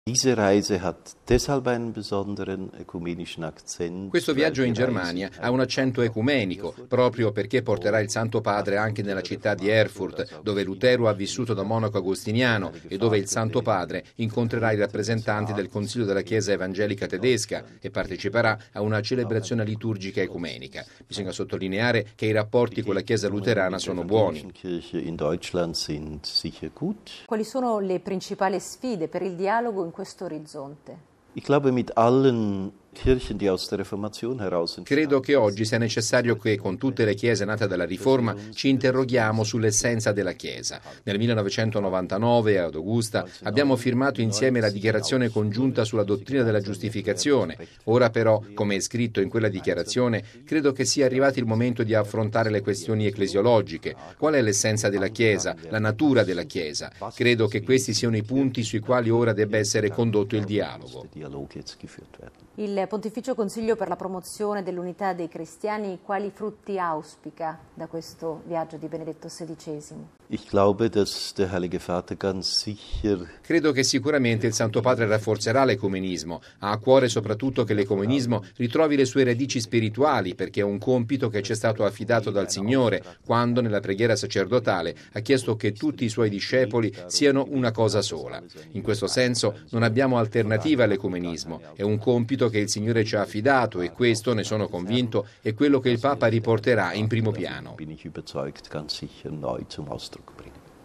Questo viaggio in Germania ha un accento ecumenico, proprio perché porterà il Santo Padre anche nella città di Erfurt, dove Lutero ha vissuto da monaco agostiniano e dove il Santo Padre incontrerà i rappresentanti del Consiglio della Chiesa Evangelica Tedesca e parteciperà a una celebrazione liturgica ecumenica. Bisogna sottolineare che i rapporti con la Chiesa luterana sono buoni. Quali sono le principali sfide per il dialogo in questo orizzonte? Credo che oggi sia necessario che con tutte le chiese nate dalla Riforma ci interroghiamo sull'essenza della Chiesa. Nel 1999 ad Augusta abbiamo firmato insieme la dichiarazione congiunta sulla dottrina della giustificazione. Ora però, come è scritto in quella dichiarazione, credo che sia arrivato il momento di affrontare le questioni ecclesiologiche. Qual è l'essenza della Chiesa, la natura della Chiesa? Credo che questi siano i punti sui quali ora debba essere condotto il dialogo. Il Pontificio Consiglio per la promozione dell'unità dei cristiani quali frutti auspica da questo viaggio di Benedetto XVI? Credo che sicuramente il Santo Padre rafforzerà l'ecumenismo. Ha a cuore soprattutto che l'ecumenismo ritrovi le sue radici spirituali, perché è un compito che ci è stato affidato dal Signore quando nella preghiera sacerdotale ha chiesto che tutti i suoi discepoli siano una cosa sola. In questo senso non abbiamo alternativa all'ecumenismo, è un compito che il Signore ci ha affidato e questo, ne sono convinto, è quello che il Papa riporterà in primo piano.